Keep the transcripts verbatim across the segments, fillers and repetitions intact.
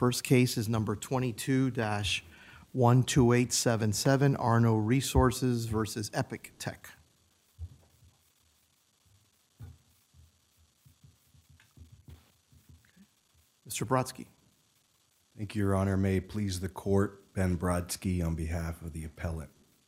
first case is number twenty-two dash one two eight seven seven, Arno Resources versus Epic Tech. Mister Brodsky. Thank you, Your Honor. May it please the court, Ben Brodsky on behalf of the appellant.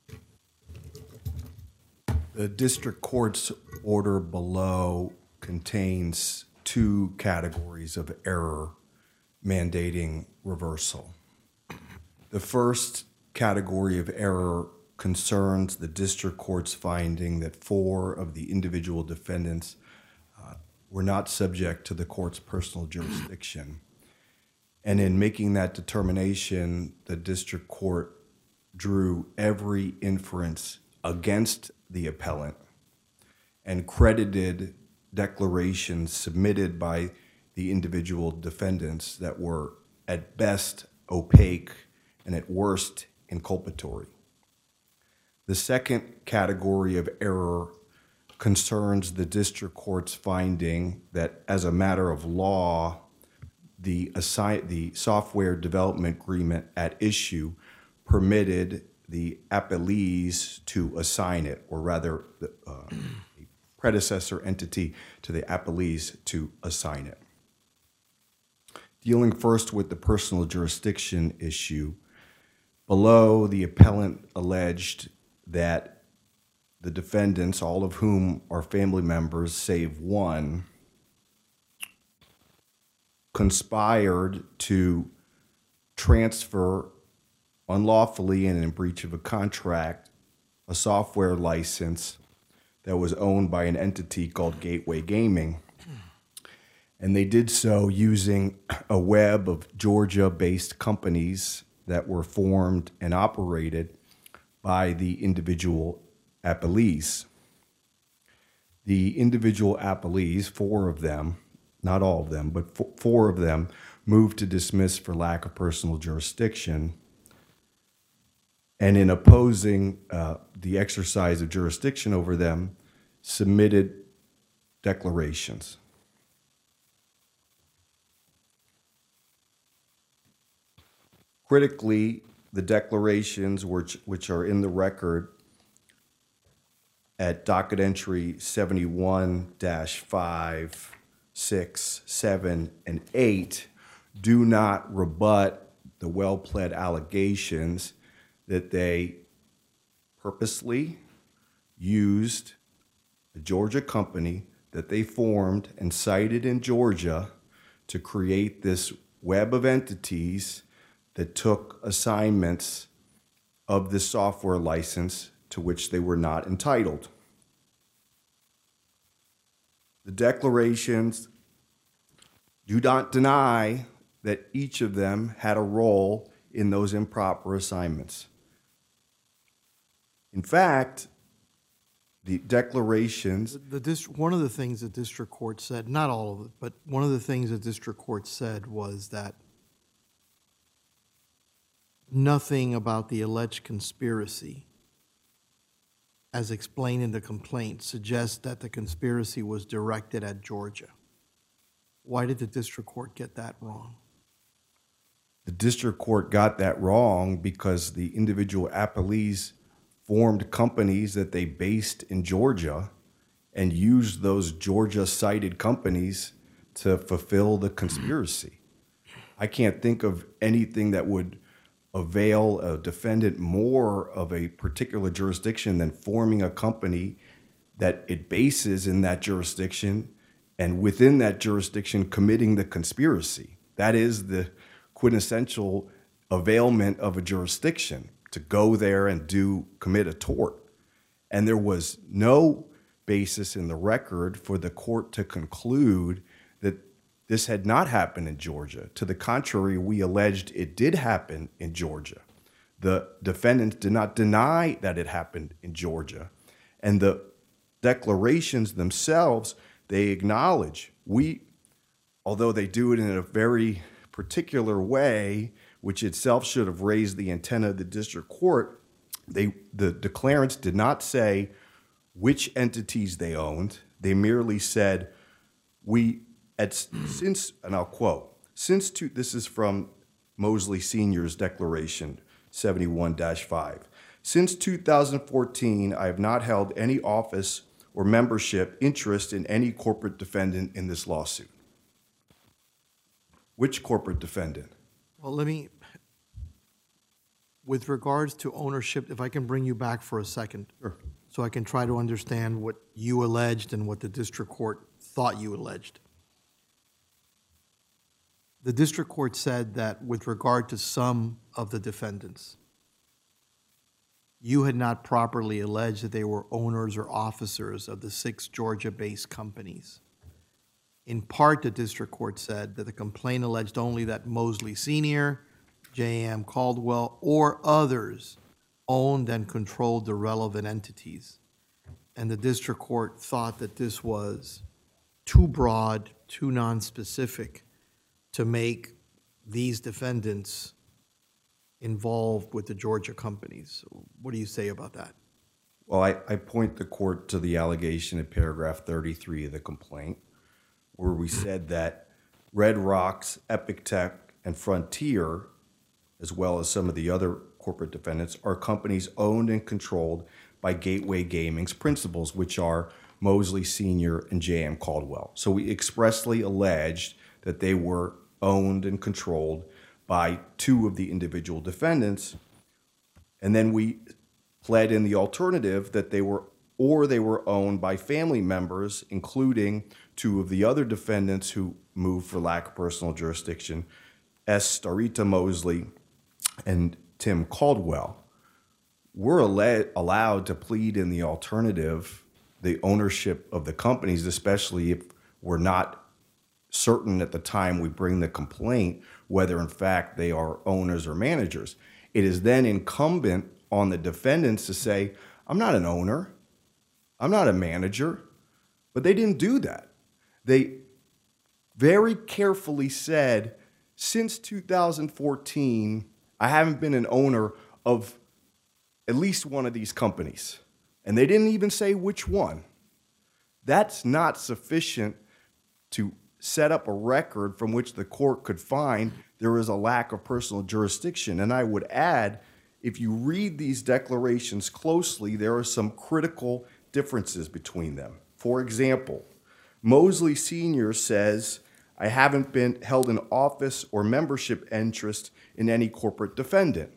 The district court's order below contains two categories of error mandating reversal. The first category of error concerns the district court's finding that four of the individual defendants uh, were not subject to the court's personal jurisdiction. And in making that determination, the district court drew every inference against the appellant and credited declarations submitted by the individual defendants that were at best opaque and at worst inculpatory. The second category of error concerns the district court's finding that as a matter of law, the assign, the software development agreement at issue permitted the appellees to assign it, or rather the uh, predecessor entity to the appellees to assign it. Dealing first with the personal jurisdiction issue, below the appellant alleged that the defendants, all of whom are family members save one, conspired to transfer unlawfully and in breach of a contract a software license that was owned by an entity called Gateway Gaming. And they did so using a web of Georgia-based companies that were formed and operated by the individual appellees. The individual appellees, four of them, not all of them, but four of them, moved to dismiss for lack of personal jurisdiction. And in opposing uh, the exercise of jurisdiction over them, submitted declarations. Critically, the declarations which, which are in the record at docket entry seventy-one dash five, six, seven, and eight do not rebut the well-pled allegations that they purposely used a Georgia company that they formed and cited in Georgia to create this web of entities that took assignments of the software license to which they were not entitled. The declarations do not deny that each of them had a role in those improper assignments. In fact, the declarations... The, the dist- one of the things the district court said, not all of it, but one of the things the district court said was that nothing about the alleged conspiracy, as explained in the complaint, suggests that the conspiracy was directed at Georgia. Why did the district court get that wrong? The district court got that wrong because the individual appellees formed companies that they based in Georgia and used those Georgia-cited companies to fulfill the conspiracy. I can't think of anything that would avail a defendant more of a particular jurisdiction than forming a company that it bases in that jurisdiction and within that jurisdiction committing the conspiracy. That is the quintessential availment of a jurisdiction, to go there and do commit a tort. And there was no basis in the record for the court to conclude that this had not happened in Georgia. To the contrary, we alleged it did happen in Georgia. The defendants did not deny that it happened in Georgia. And the declarations themselves, they acknowledge. We, although they do it in a very particular way, which itself should have raised the antenna of the district court, they, the declarants did not say which entities they owned. They merely said, we, at, since, and I'll quote, since, two, this is from Mosley Senior's Declaration seventy-one dash five. Since two thousand fourteen, I have not held any office or membership interest in any corporate defendant in this lawsuit. Which corporate defendant? Well, let me, with regards to ownership, if I can bring you back for a second. Sure. So I can try to understand what you alleged and what the district court thought you alleged. The district court said that with regard to some of the defendants, you had not properly alleged that they were owners or officers of the six Georgia-based companies. In part, the district court said that the complaint alleged only that Mosley Senior, J M Caldwell, or others owned and controlled the relevant entities. And the district court thought that this was too broad, too nonspecific to make these defendants involved with the Georgia companies. What do you say about that? Well, I, I point the court to the allegation in paragraph thirty-three of the complaint, where we said that Red Rocks, Epic Tech, and Frontier, as well as some of the other corporate defendants, are companies owned and controlled by Gateway Gaming's principals, which are Mosley Senior and J M Caldwell. So we expressly alleged that they were owned and controlled by two of the individual defendants, and then we pled in the alternative that they were, or they were owned by family members, including two of the other defendants who moved for lack of personal jurisdiction, S. Starita Mosley and Tim Caldwell. We're alle- allowed to plead in the alternative the ownership of the companies, especially if we're not certain at the time we bring the complaint whether in fact they are owners or managers. It is then incumbent on the defendants to say, I'm not an owner, I'm not a manager, but they didn't do that. They very carefully said, since two thousand fourteen, I haven't been an owner of at least one of these companies. And they didn't even say which one. That's not sufficient to set up a record from which the court could find there is a lack of personal jurisdiction. And I would add, if you read these declarations closely, there are some critical differences between them. For example, Mosley Senior says, I haven't been held an office or membership interest in any corporate defendant.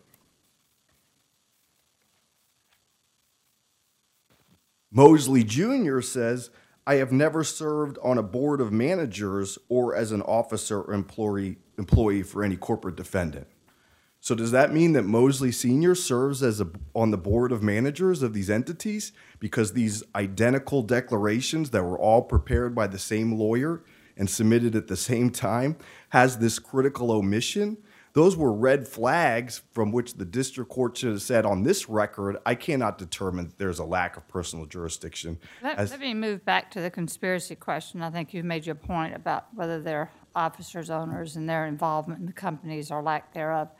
Mosley Junior says, I have never served on a board of managers or as an officer or employee, employee for any corporate defendant. So does that mean that Mosley Senior serves as a, on the board of managers of these entities because these identical declarations that were all prepared by the same lawyer and submitted at the same time has this critical omission? Those were red flags from which the district court should have said, on this record, I cannot determine that there's a lack of personal jurisdiction. Let, As, let me move back to the conspiracy question. I think you've made your point about whether they're officers, owners, and their involvement in the companies or lack thereof.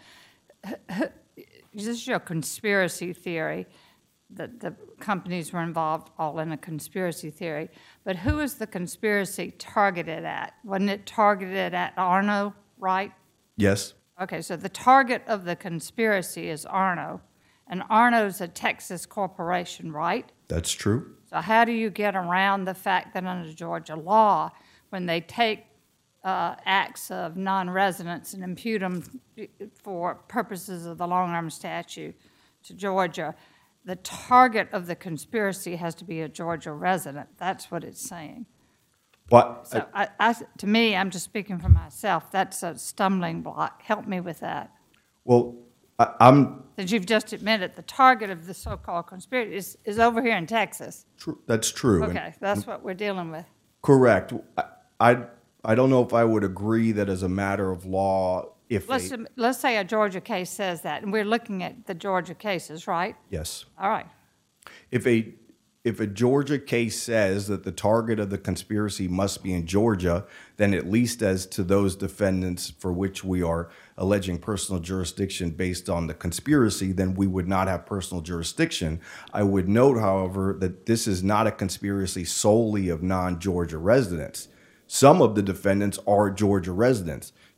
This is your conspiracy theory, that the companies were involved all in a conspiracy theory. But who is the conspiracy targeted at? Wasn't it targeted at Arno, right? yes. Okay, so the target of the conspiracy is Arno, and Arno's a Texas corporation, right? That's true. So how do you get around the fact that under Georgia law, when they take uh, acts of non-residents and impute them for purposes of the long-arm statute to Georgia, the target of the conspiracy has to be a Georgia resident? That's what it's saying. But So I, I, to me, I'm just speaking for myself, that's a stumbling block. Help me with that. well, I, I'm Since you've just admitted the target of the so-called conspiracy is, is over here in Texas. true. That's true. And- Okay, that's what we're dealing with. correct. I, I I don't know if I would agree that as a matter of law, if Let's, a, let's say a Georgia case says that, and we're looking at the Georgia cases, right? yes, All right. if a if a Georgia case says that the target of the conspiracy must be in Georgia, then at least as to those defendants for which we are alleging personal jurisdiction based on the conspiracy, then we would not have personal jurisdiction. I would note, however, that this is not a conspiracy solely of non-Georgia residents. Some of the defendants are Georgia residents.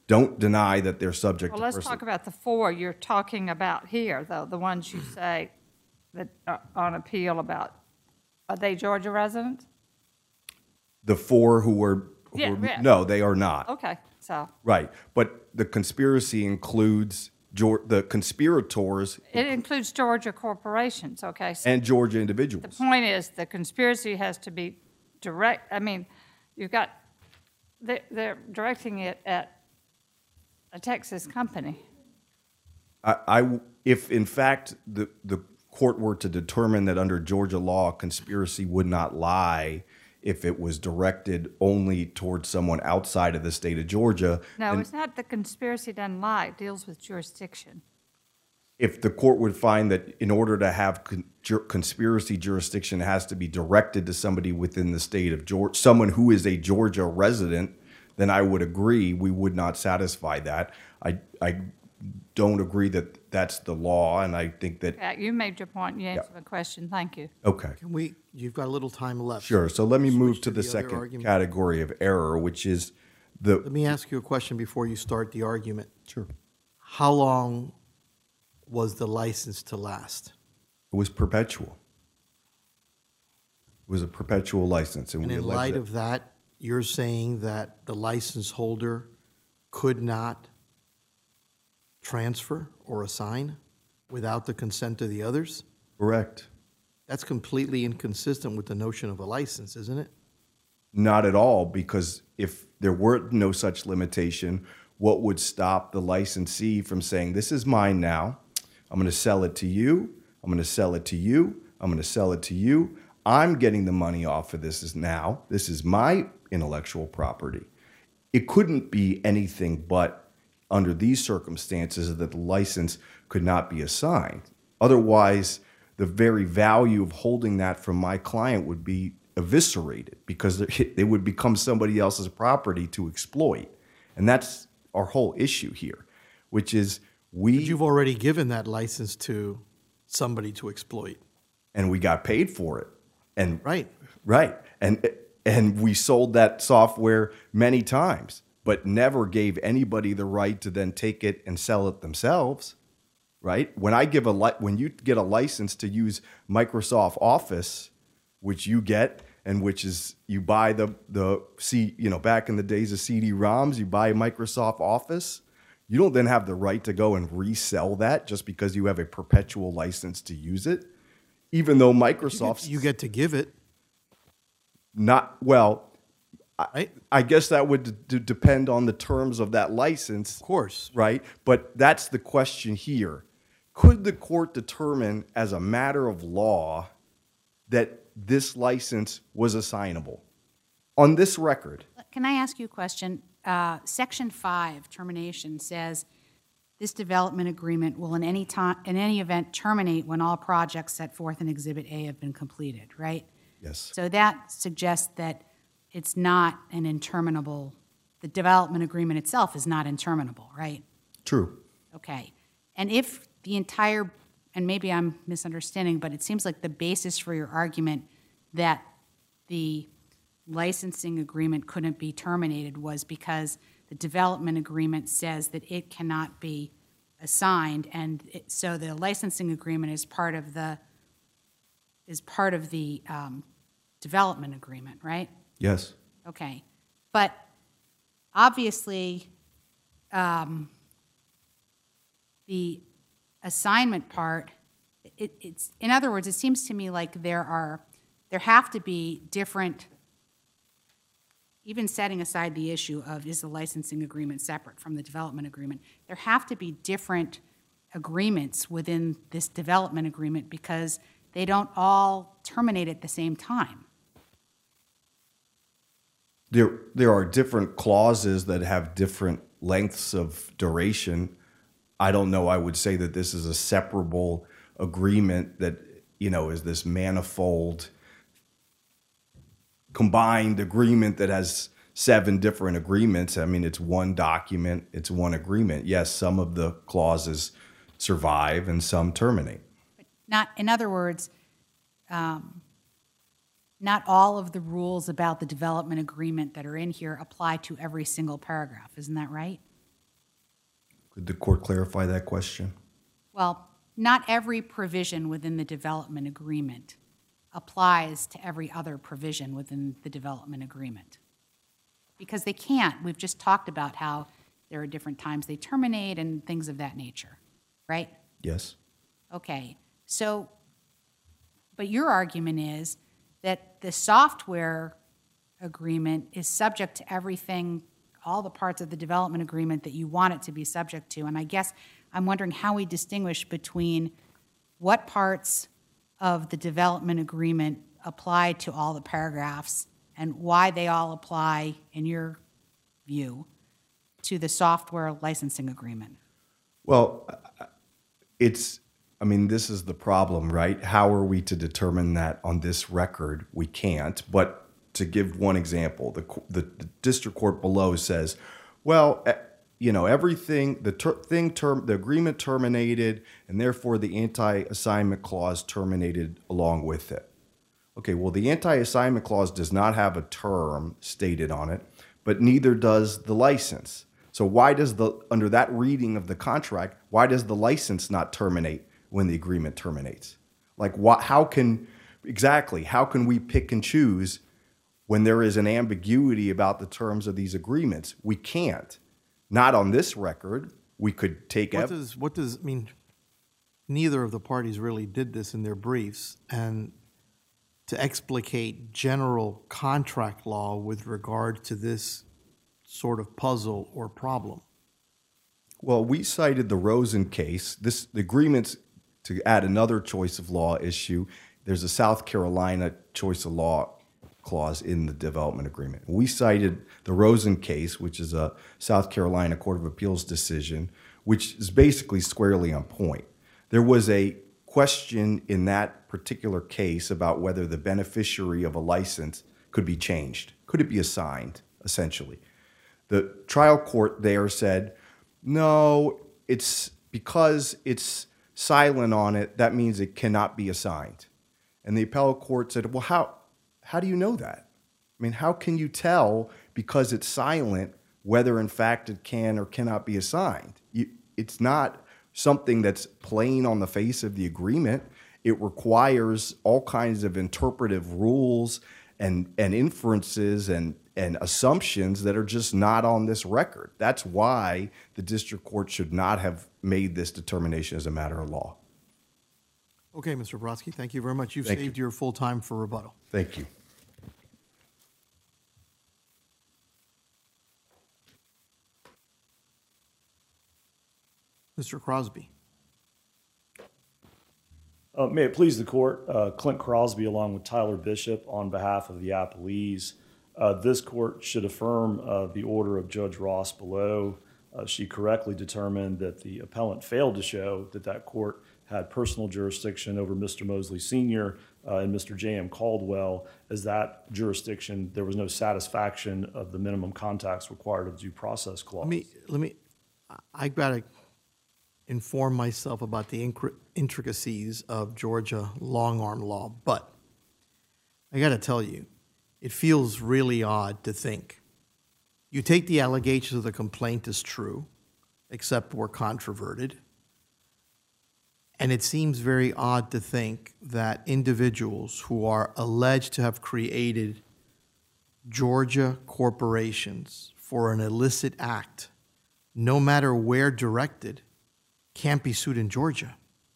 don't deny that they're subject Well, to let's personal. talk about the four you're talking about here, though, the ones you say that are on appeal about. Are they Georgia residents? The four who were, who Yeah, were yeah. no, they are not. Okay, so Right, but the conspiracy includes Geor- the conspirators it includes Georgia corporations, okay? So and Georgia the individuals. point is, the conspiracy has to be direct, I mean, you've got, they- they're directing it at a Texas company. I, I- if in fact the, the court were to determine that under Georgia law, conspiracy would not lie if it was directed only towards someone outside of the state of Georgia, No, then it's not the conspiracy doesn't lie, it deals with jurisdiction. if the court would find that in order to have con- jur- conspiracy jurisdiction, it has to be directed to somebody within the state of Georgia, someone who is a Georgia resident, then I would agree we would not satisfy that. I, I don't agree that that's the law, and I think that, Yeah, you made your point, you answered the question, thank you. okay. Can we, you've got a little time left. Sure, so let me move Switch to the the other second argument. category of error, which is the, Let me ask you a question before you start the argument. sure, How long was the license to last? it was perpetual. It was a perpetual license, and And we in allege light that- of that, you're saying that the license holder could not transfer or assign without the consent of the others? Correct. That's completely inconsistent with the notion of a license, isn't it? Not at all, because if there were no such limitation, what would stop the licensee from saying, this is mine now, I'm going to sell it to you, I'm going to sell it to you, I'm going to sell it to you, I'm getting the money off of this is now, this is my intellectual property. It couldn't be anything but under these circumstances that the license could not be assigned. Otherwise, the very value of holding that from my client would be eviscerated because it would become somebody else's property to exploit. And that's our whole issue here, which is we... But you've already given that license to somebody to exploit. and we got paid for it. And Right. Right. And and we sold that software many times, but never gave anybody the right to then take it and sell it themselves. Right? When I give a li- when you get a license to use Microsoft Office, which you get and which is you buy the the C, you know, back in the days of C D ROMs, you buy Microsoft Office, you don't then have the right to go and resell that just because you have a perpetual license to use it. Even though Microsoft You get to give it, not well, right? I guess that would d- depend on the terms of that license, Of course. right? But that's the question here. Could the court determine as a matter of law that this license was assignable on this record? Can I ask you a question? Uh, Section five, termination, says this development agreement will in any time, in any event terminate when all projects set forth in Exhibit A have been completed, right? Yes. So that suggests that it's not an interminable, the development agreement itself is not interminable, right? True. Okay. And if the entire, and maybe I'm misunderstanding, but it seems like the basis for your argument that the licensing agreement couldn't be terminated was because the development agreement says that it cannot be assigned, and it, so the licensing agreement is part of the is part of the um, development agreement, right? Yes. Okay, but obviously, um, the assignment part, it, it's, in other words, it seems to me like there are, there have to be different, even setting aside the issue of is the licensing agreement separate from the development agreement, there have to be different agreements within this development agreement because they don't all terminate at the same time. There, there are different clauses that have different lengths of duration. I don't know. I would say that this is a separable agreement that, you know, is this manifold combined agreement that has seven different agreements. I mean, it's one document, it's one agreement. Yes, some of the clauses survive and some terminate. Not, in other words, um, not all of the rules about the development agreement that are in here apply to every single paragraph. Isn't that right? Could the court clarify that question? Well, not every provision within the development agreement applies to every other provision within the development agreement. Because they can't. We've just talked about how there are different times they terminate and things of that nature, right? Yes. Okay, so, but your argument is that the software agreement is subject to everything, all the parts of the development agreement that you want it to be subject to. And I guess I'm wondering how we distinguish between what parts of the development agreement apply to all the paragraphs and why they all apply, in your view, to the software licensing agreement. Well, it's, I mean, this is the problem, right? How are we to determine that on this record? We can't. But to give one example, the, the, the district court below says, well, you know, everything, the ter- thing term, the agreement terminated, and therefore the anti-assignment clause terminated along with it. Okay, well, the anti-assignment clause does not have a term stated on it, but neither does the license. So why does the, under that reading of the contract, why does the license not terminate when the agreement terminates? Like, what, how can, exactly, how can we pick and choose when there is an ambiguity about the terms of these agreements? We can't. Not on this record. We could take... What ev- does, what does, I mean, neither of the parties really did this in their briefs, and to explicate general contract law with regard to this sort of puzzle or problem. Well, we cited the Rosen case. This, the agreements, to add another choice of law issue, there's a South Carolina choice of law clause in the development agreement. We cited the Rosen case, which is a South Carolina Court of Appeals decision, which is basically squarely on point. There was a question in that particular case about whether the beneficiary of a license could be changed. Could it be assigned, essentially? The trial court there said, no, it's because it's silent on it, that means it cannot be assigned. And the appellate court said, well, how, how do you know that? I mean, how can you tell because it's silent whether in fact it can or cannot be assigned? You, it's not something that's plain on the face of the agreement. It requires all kinds of interpretive rules and, and inferences and, and assumptions that are just not on this record. That's why the district court should not have made this determination as a matter of law. Okay, Mister Brodsky, thank you very much. You've Thank saved you. your full time for rebuttal. Thank you. Mister Crosby. Uh, may it please the court, uh, Clint Crosby along with Tyler Bishop on behalf of the appellees. Uh, this court should affirm uh, the order of Judge Ross below. Uh, she correctly determined that the appellant failed to show that that court had personal jurisdiction over Mister Mosley Senior uh, and Mister J M Caldwell. As that jurisdiction, there was no satisfaction of the minimum contacts required of the due process clause. Let me, let me, I gotta inform myself about the incri- intricacies of Georgia long arm law, but I gotta tell you, it feels really odd to think. You take the allegations of the complaint as true, except were controverted, and it seems very odd to think that individuals who are alleged to have created Georgia corporations for an illicit act, no matter where directed, can't be sued in Georgia.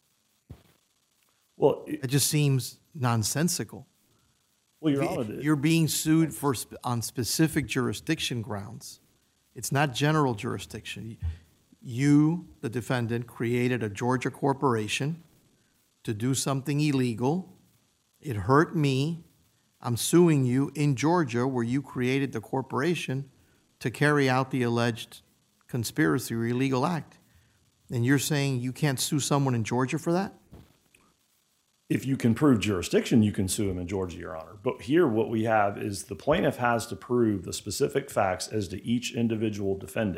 Well, it, It just seems nonsensical. well, Your Honor, it- You're being sued for sp- on specific jurisdiction grounds. It's not general jurisdiction. You, the defendant, created a Georgia corporation to do something illegal. It hurt me. I'm suing you in Georgia where you created the corporation to carry out the alleged conspiracy or illegal act. And you're saying you can't sue someone in Georgia for that? if you can prove jurisdiction, you can sue him in Georgia, Your Honor. But here what we have is the plaintiff has to prove the specific facts as to each individual defendant.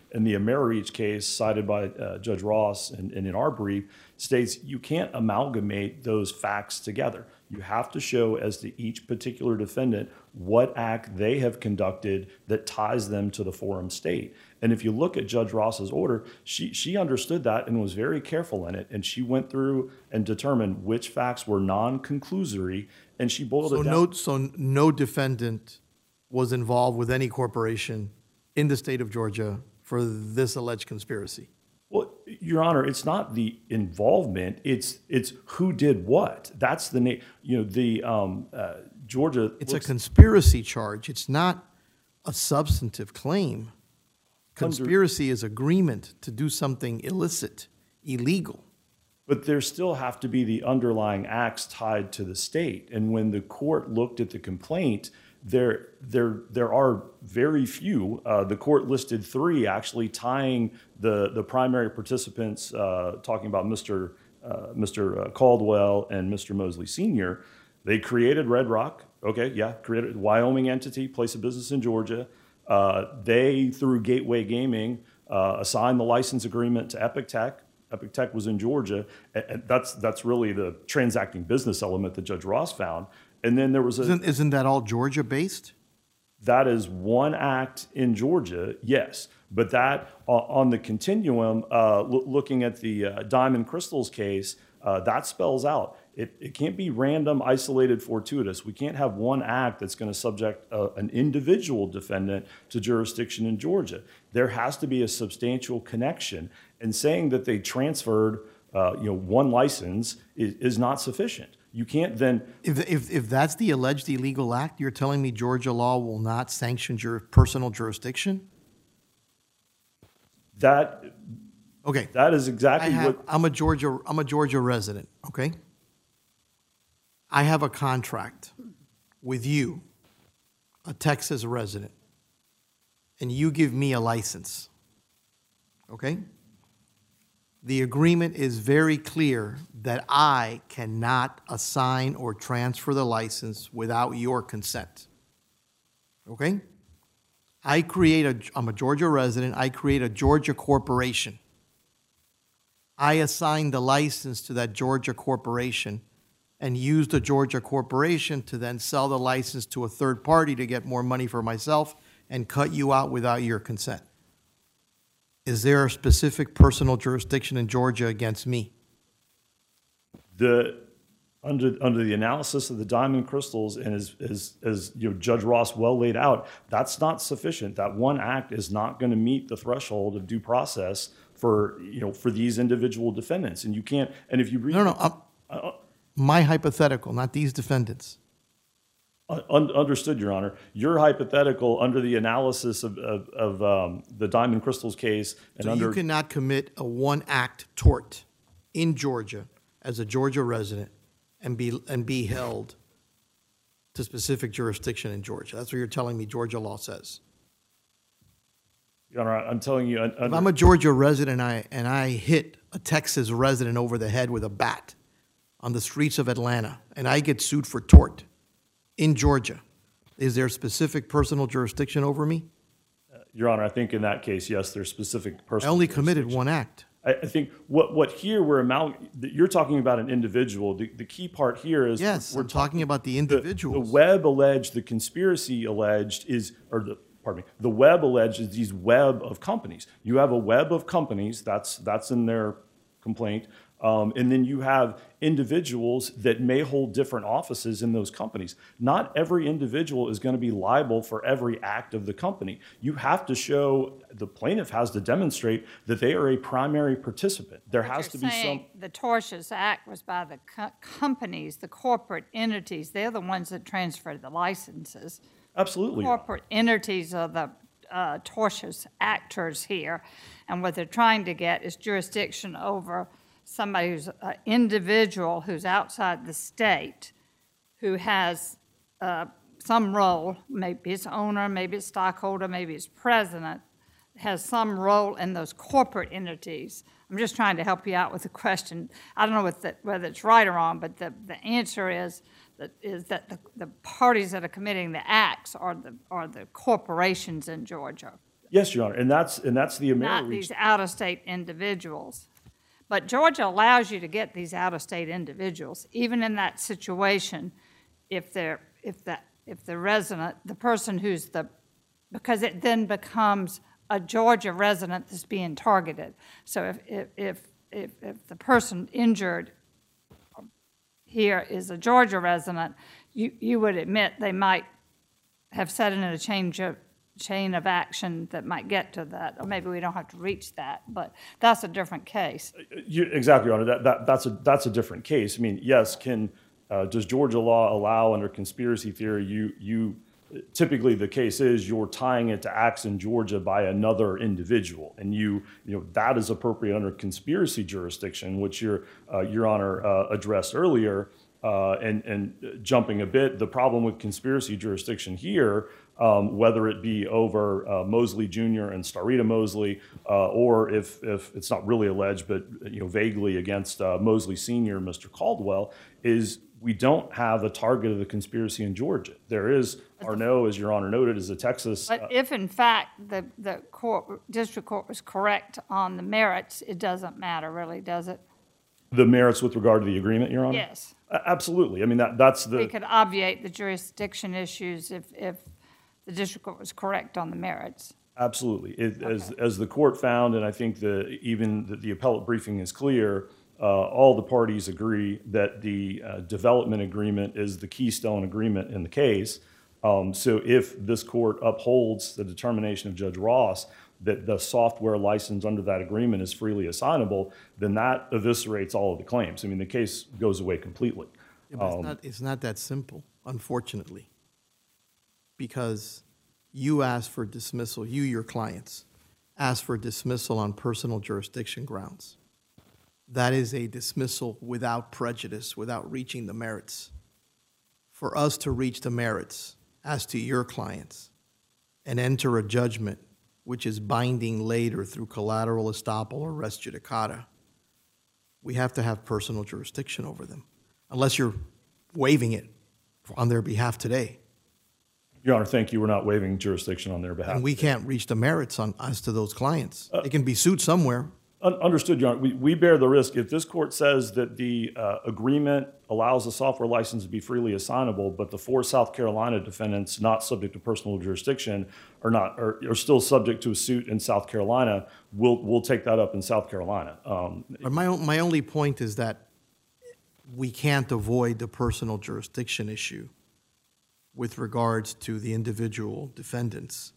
And the AmeriReach case cited by uh, Judge Ross and, and in our brief states you can't amalgamate those facts together. You have to show as to each particular defendant what act they have conducted that ties them to the forum state. And if you look at Judge Ross's order, she, she understood that and was very careful in it. And she went through and determined which facts were non-conclusory, and she boiled So it down. no, so no defendant was involved with any corporation in the state of Georgia for this alleged conspiracy? Well, Your Honor, it's not the involvement; it's it's who did what. That's the name. You know, the um, uh, Georgia. It's a looks- conspiracy charge. It's not a substantive claim. Conspiracy is agreement to do something illicit, illegal. But there still have to be the underlying acts tied to the state. And when the court looked at the complaint, there there there are very few. Uh, the court listed three actually tying the the primary participants, uh, talking about Mister Uh, Mister Caldwell and Mister Mosley Senior They created Red Rock. Okay, yeah, created a Wyoming entity, place of business in Georgia. Uh, they, through Gateway Gaming, uh, assigned the license agreement to Epic Tech. Epic Tech was in Georgia. And and that's that's really the transacting business element that Judge Ross found. And then there was a Isn't, isn't that all Georgia-based? that is one act in Georgia, yes. But that uh, on the continuum, uh, loo- looking at the uh, Diamond Crystals case, uh, that spells out it, it can't be random, isolated, fortuitous. We can't have one act that's going to subject uh, an individual defendant to jurisdiction in Georgia. There has to be a substantial connection. And saying that they transferred, uh, you know, one license is, is not sufficient. You can't then. If, if, if that's the alleged illegal act, you're telling me Georgia law will not sanction your personal jurisdiction? That Okay. that is I exactly have, what. I'm a Georgia, I'm a Georgia resident, okay? I have a contract with you, a Texas resident, and you give me a license, okay? The agreement is very clear that I cannot assign or transfer the license without your consent, okay? I create a, I'm a Georgia resident, I create a Georgia corporation. I assign the license to that Georgia corporation and use the Georgia corporation to then sell the license to a third party to get more money for myself and cut you out without your consent. Is there a specific personal jurisdiction in Georgia against me? The under under the analysis of the Diamond Crystals and as as as you know Judge Ross well laid out, that's not sufficient. That one act is not going to meet the threshold of due process for you know for these individual defendants. And you can't. And if you read No, no, I'm, my hypothetical, not these defendants. Un- understood, Your Honor. Your hypothetical under the analysis of of, of um, the Diamond Crystals case and So under you cannot commit a one-act tort in Georgia as a Georgia resident and be, and be held to specific jurisdiction in Georgia. That's what you're telling me Georgia law says. Your Honor, I'm telling you. un- If Under, I'm a Georgia resident and I, and I hit a Texas resident over the head with a bat on the streets of Atlanta and I get sued for tort in Georgia, is there specific personal jurisdiction over me? Your Honor, I think in that case, yes, there's specific I personal. only committed one act. I, I think what what here we're amal- that you're talking about an individual. The, the key part here is Yes, we're I'm talking about the the, individuals. the web alleged, the conspiracy alleged is, or the pardon me, the web alleged is these web of companies. You have a web of companies. That's that's in their complaint. Um, and then you have individuals that may hold different offices in those companies. Not every individual is going to be liable for every act of the company. You have to show, the plaintiff has to demonstrate that they are a primary participant. There has to You're be some. saying the tortious act was by the co- companies, the corporate entities. They're the ones that transferred the licenses. Absolutely. Your Honor. Corporate entities are the uh, tortious actors here. And what they're trying to get is jurisdiction over somebody who's an individual who's outside the state, who has uh, some role, maybe it's owner, maybe it's stockholder, maybe it's president, has some role in those corporate entities. I'm just trying to help you out with the question. I don't know what the, whether it's right or wrong, but the, the answer is that, is that the, the parties that are committing the acts are the, are the corporations in Georgia. Yes, Your Honor, and that's, and that's the not AmeriReach. these out-of-state individuals. But Georgia allows you to get these out-of-state individuals, even in that situation, if they're, if the, if the resident, the person who's the, because it then becomes a Georgia resident that's being targeted. So if, if, if, if, if the person injured here is a Georgia resident, you, you would admit they might have set in a change of, chain of action that might get to that, or maybe we don't have to reach that, but that's a different case. You, exactly, Your Honor. That, that, that's, a, that's a different case. I mean, yes, can, uh, does Georgia law allow under conspiracy theory, you, you, typically the case is you're tying it to acts in Georgia by another individual, and you, you know, that is appropriate under conspiracy jurisdiction, which your, uh, Your Honor uh, addressed earlier. Uh, and, and jumping a bit, the problem with conspiracy jurisdiction here, um, whether it be over uh, Mosley Junior and Starita Mosley, uh, or if, if it's not really alleged, but you know vaguely against uh, Mosley Senior, Mister Caldwell, is we don't have a target of the conspiracy in Georgia. There is, Arnaud, as Your Honor noted, is a Texas. But uh, if in fact the, the court, district court was correct on the merits, it doesn't matter really, does it? the merits with regard to the agreement, Your Honor? Yes. A- Absolutely. I mean, that, that's We the, could obviate the jurisdiction issues if, if the district court was correct on the merits. absolutely. It, as, as the court found, and I think the, even the, the appellate briefing is clear, uh, all the parties agree that the uh, development agreement is the keystone agreement in the case. Um, so if this court upholds the determination of Judge Ross that the software license under that agreement is freely assignable, then that eviscerates all of the claims. I mean, the case goes away completely. Yeah, but it's not, it's not that simple, unfortunately. Because you asked for dismissal, you, your clients, asked for dismissal on personal jurisdiction grounds. That is a dismissal without prejudice, without reaching the merits. For us to reach the merits as to your clients and enter a judgment which is binding later through collateral estoppel or res judicata, we have to have personal jurisdiction over them, unless you're waiving it on their behalf today. Your Honor, thank you. We're not waiving jurisdiction on their behalf. And we can't reach the merits on, as to those clients. They can be sued somewhere. Un- Understood, Your Honor. We, we bear the risk. If this court says that the uh, agreement allows the software license to be freely assignable, but the four South Carolina defendants not subject to personal jurisdiction are not are, are still subject to a suit in South Carolina, we'll we'll take that up in South Carolina. Um, But my, my only point is that we can't avoid the personal jurisdiction issue with regards to the individual defendants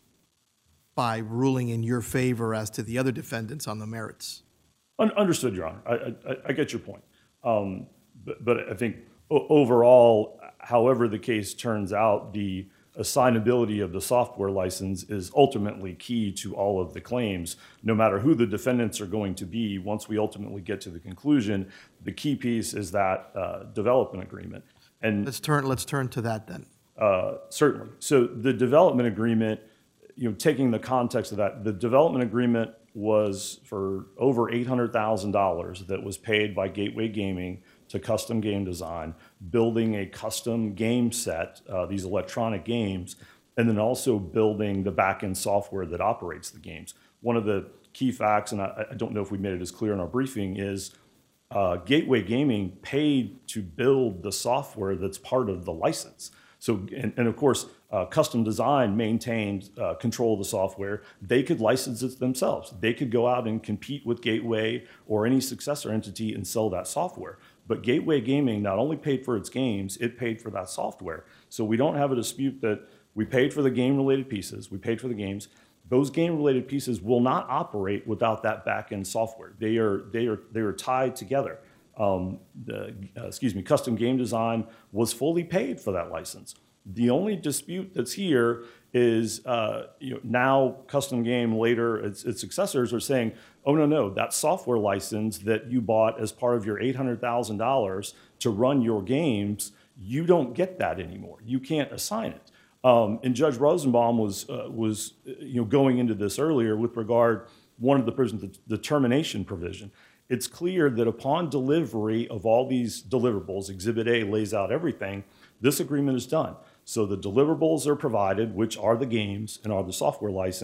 by ruling in your favor as to the other defendants on the merits. un- understood, Your Honor. I, I, I get your point. Um, but, but I think o- overall, however the case turns out, the assignability of the software license is ultimately key to all of the claims. No matter who the defendants are going to be, once we ultimately get to the conclusion, the key piece is that uh, development agreement. And Let's turn, let's turn to that then. Uh, certainly. So the development agreement, you know, taking the context of that, the development agreement was for over eight hundred thousand dollars that was paid by Gateway Gaming to Custom Game Design, building a custom game set, uh, these electronic games, and then also building the back-end software that operates the games. One of the key facts, and I, I don't know if we made it as clear in our briefing, is uh, Gateway Gaming paid to build the software that's part of the license. So, and, and of course, uh, Custom Design maintained uh, control of the software. They could license it themselves. They could go out and compete with Gateway or any successor entity and sell that software. But Gateway Gaming not only paid for its games, it paid for that software. So we don't have a dispute that we paid for the game-related pieces, we paid for the games. Those game-related pieces will not operate without that back-end software. They are, they are, they are tied together. Um, the, uh, excuse me, Custom Game Design was fully paid for that license. The only dispute that's here is, uh, you know, now Custom Game later, its, its successors are saying, oh, no, no, that software license that you bought as part of your eight hundred thousand dollars to run your games, you don't get that anymore. You can't assign it. Um, and Judge Rosenbaum was, uh, was, you know, going into this earlier with regard, one of the prison, the termination provision. It's clear that upon delivery of all these deliverables, Exhibit A lays out everything, this agreement is done. So the deliverables are provided, which are the games and are the software license.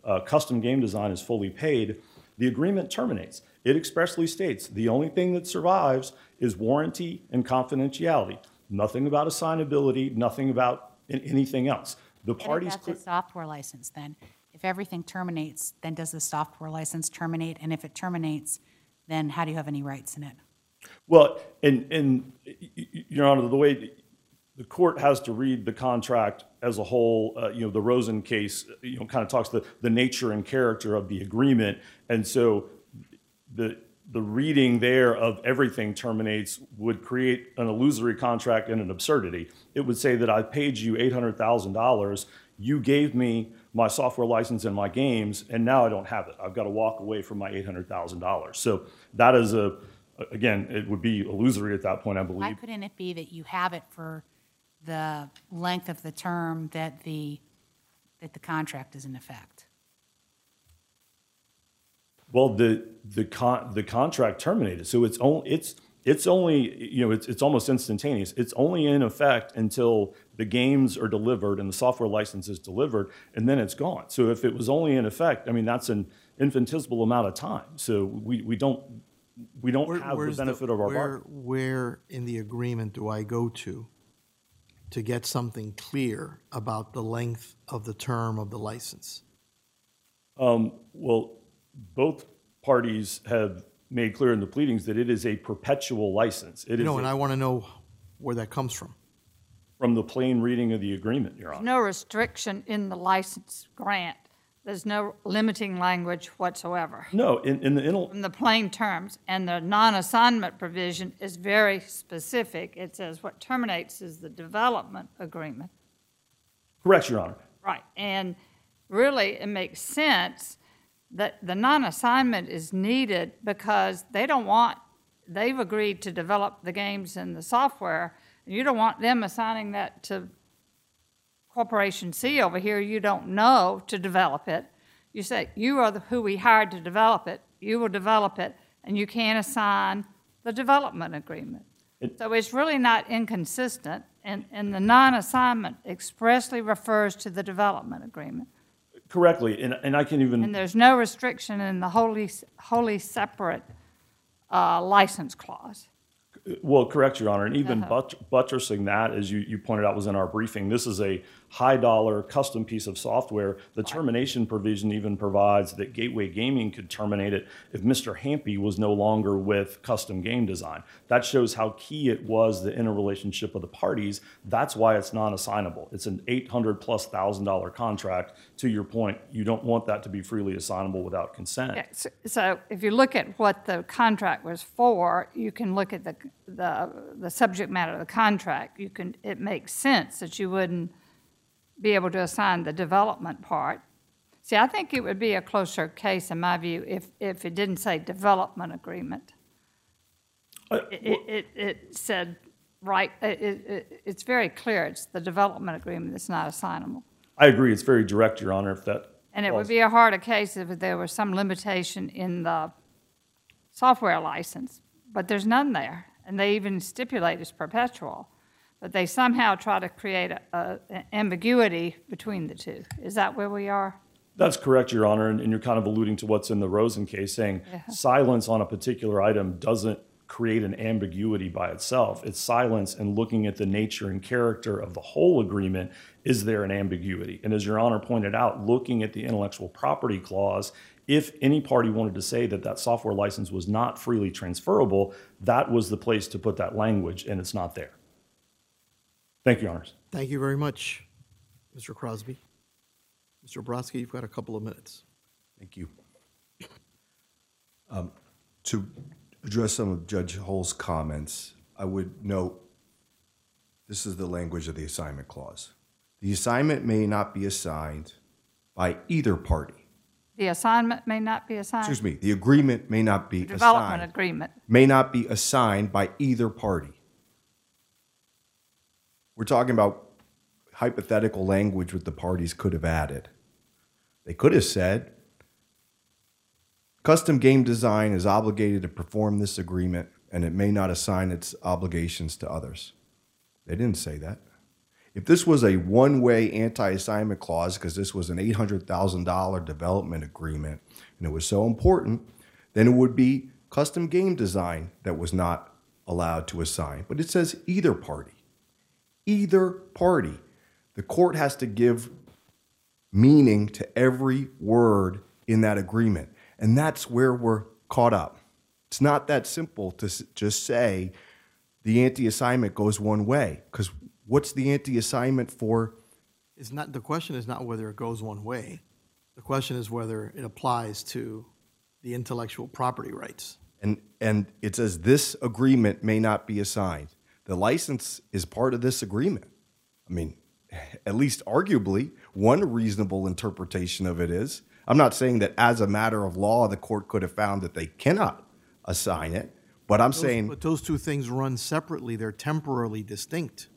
uh, custom game design is fully paid, the agreement terminates. It expressly states the only thing that survives is warranty and confidentiality. Nothing about assignability, nothing about an- anything else. The What parties. about the cl- software license then? If everything terminates, then does the software license terminate? And if it terminates, then how do you have any rights in it? Well, and, and, y- y- Your Honor, the way the court has to read the contract as a whole, uh, you know, the Rosen case, you know, kind of talks the, the nature and character of the agreement. And so the, the reading there of everything terminates would create an illusory contract and an absurdity. It would say that I paid you eight hundred thousand dollars, you gave me my software license and my games, and now I don't have it. I've got to walk away from my eight hundred thousand dollars. So that is a, again, it would be illusory at that point, I Why believe. couldn't it be that you have it for the length of the term that the, that the contract is in effect? Well, the, the con, the contract terminated, so it's only, it's, it's only, you know, it's, it's almost instantaneous. It's only in effect until the games are delivered and the software license is delivered, and then it's gone. So if it was only in effect, I mean, that's an infinitesimal amount of time. So we, we don't, we don't Where- have the where's benefit of our where, bargain. where in the agreement do I go to to get something clear about the length of the term of the license? Um, well, both parties have made clear in the pleadings that it is a perpetual license. It You is know, and a- I want to know where that comes from. from the plain reading of the agreement, Your Honor. No restriction in the license grant. There's no limiting language whatsoever No, in, in the, intel- from the plain terms. And the non-assignment provision is very specific. It says what terminates is the development agreement. correct, Your Honor. Right. And really, it makes sense that the non-assignment is needed because they don't want, they've agreed to develop the games and the software. And you don't want them assigning that to Corporation C over here you don't know to develop it. You say, you are the, who we hired to develop it. You will develop it, and you can't assign the development agreement. It- So it's really not inconsistent, and, and the non-assignment expressly refers to the development agreement. Correctly, and, and I can even. And there's no restriction in the wholly, wholly separate uh, license clause. Well, correct, Your Honor, and even Uh-huh. but- buttressing that, as you, you pointed out, was in our briefing. This is a high-dollar custom piece of software. The termination provision even provides that Gateway Gaming could terminate it if Mister Hampy was no longer with Custom Game Design. That shows how key it was, the interrelationship of the parties. That's why it's non-assignable. It's an eight hundred plus thousand dollar contract. To your point, you don't want that to be freely assignable without consent. Yeah, so- So if you look at what the contract was for, you can look at the, the, the subject matter of the contract. You can, it makes sense that you wouldn't be able to assign the development part. See, I think it would be a closer case, in my view, if, if it didn't say development agreement. Uh, It, it, it- it said, right, it, it, it's very clear, it's the development agreement that's not assignable. I agree, it's very direct, Your Honor, if that. And it would falls- be a harder case if there was some limitation in the software license, but there's none there. And they even stipulate it's perpetual. But they somehow try to create a, a, an ambiguity between the two. Is that where we are? That's correct, Your Honor, and, and you're kind of alluding to what's in the Rosen case, saying silence on a particular item doesn't create an ambiguity by itself. It's silence and looking at the nature and character of the whole agreement, is there an ambiguity? And as Your Honor pointed out, looking at the intellectual property clause, if any party wanted to say that that software license was not freely transferable, that was the place to put that language, and it's not there. Thank you, Your Honors. Thank you very much, Mister Crosby. Mister Brodsky, you've got a couple of minutes. Thank you. Um, To address some of Judge Hull's comments, I would note this is the language of the assignment clause. The assignment may not be assigned by either party. The assignment may not be assigned? Excuse me, the agreement may not be Development assigned. agreement. May not be assigned by either party. We're talking about hypothetical language what the parties could have added. They could have said, Custom Game Design is obligated to perform this agreement and it may not assign its obligations to others. They didn't say that. If this was a one-way anti-assignment clause, because this was an eight hundred thousand dollars development agreement, and it was so important, then it would be custom game design that was not allowed to assign. But it says either party. Either party. The court has to give meaning to every word in that agreement. And that's where we're caught up. It's not that simple to s- just say the anti-assignment goes one way, because what's the anti-assignment for? It's not, the question is not whether it goes one way. The question is whether it applies to the intellectual property rights. And, and it says this agreement may not be assigned. The license is part of this agreement. I mean, at least arguably, one reasonable interpretation of it is, I'm not saying that as a matter of law, the court could have found that they cannot assign it, but I'm Those- saying, But those two things run separately. They're temporally distinct.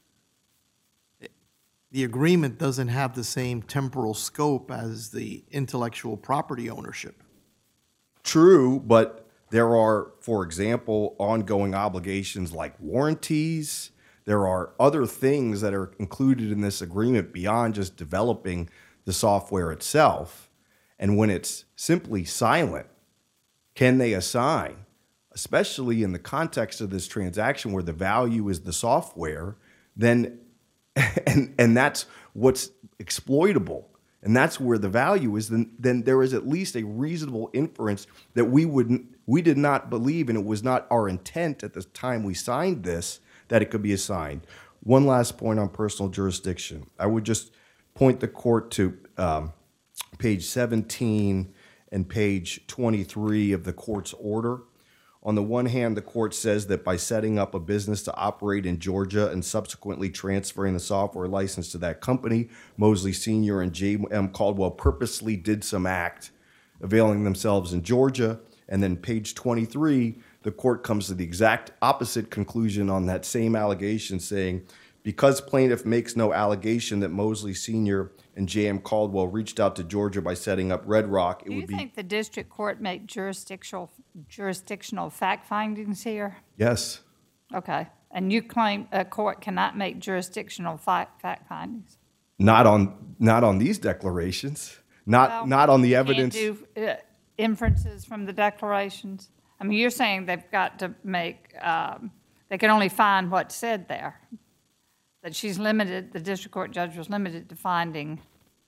The agreement doesn't have the same temporal scope as the intellectual property ownership. true, but there are, for example, ongoing obligations like warranties. There are other things that are included in this agreement beyond just developing the software itself. And when it's simply silent, can they assign, especially in the context of this transaction where the value is the software, then, and, and that's what's exploitable, and that's where the value is, then, then there is at least a reasonable inference that we wouldn't, we did not believe, and it was not our intent at the time we signed this, that it could be assigned. One last point on personal jurisdiction. I would just point the court to um, page seventeen and page twenty-three of the court's order. On the one hand, the court says that by setting up a business to operate in Georgia and subsequently transferring the software license to that company, Mosley Senior and J M Caldwell purposely did some act availing themselves in Georgia. And then page twenty-three, the court comes to the exact opposite conclusion on that same allegation, saying, because plaintiff makes no allegation that Mosley Senior and J M Caldwell reached out to Georgia by setting up Red Rock, it Do you would be, think the district court make jurisdictional, jurisdictional fact findings here? yes. Okay. And you claim a court cannot make jurisdictional fact, fact findings? Not on, not on these declarations, not, Well, not on the you evidence. Can't do uh, inferences from the declarations? I mean, you're saying they've got to make, um, they can only find what's said there. That she's limited, the district court judge was limited to finding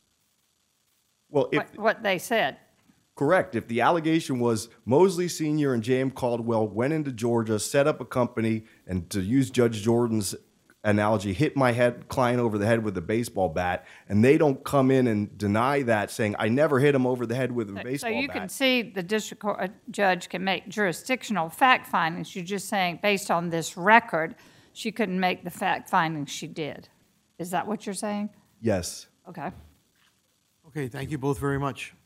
Well, if, what, what they said. correct. If the allegation was Mosley Senior and J M Caldwell went into Georgia, set up a company, and to use Judge Jordan's analogy, hit my head client over the head with a baseball bat, and they don't come in and deny that, saying, I never hit him over the head with a So baseball you bat. can see the district court uh, judge can make jurisdictional fact findings. You're just saying, based on this record, she couldn't make the fact findings she did. Is that what you're saying? Yes. Okay. Okay, thank you both very much.